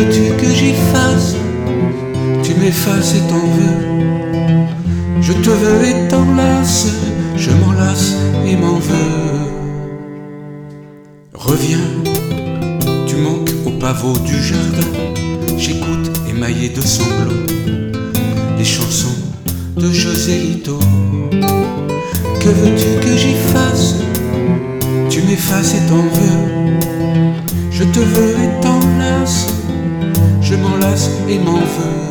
veux-tu que j'y fasse? Tu m'effaces et t'en veux. Je te veux et t'enlace, je m'enlace et m'en veux. Reviens, tu manques au pavot du jardin. J'écoute émaillé de sanglots les chansons de Joselito. Que veux-tu que j'y fasse? Tu m'effaces et t'en veux. Je te veux et t'enlace, je m'enlace et m'en veux.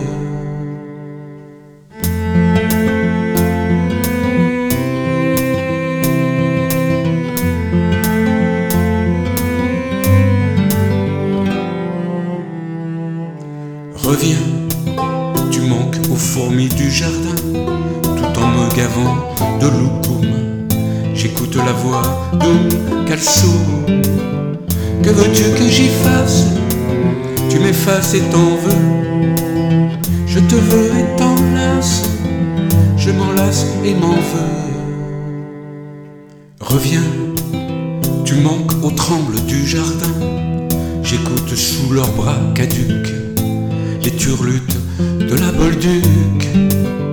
Reviens, tu manques aux fourmis du jardin, tout en me gavant de loukoum. J'écoute la voix d'Oum Kalsoum. Que veux-tu que j'y fasse? Tu m'effaces et t'en veux. Je te veux et t'enlace, je m'enlace et m'en veux. Reviens, tu manques aux trembles du jardin. J'écoute sous leurs bras caducs les turlutes de la Bolduc.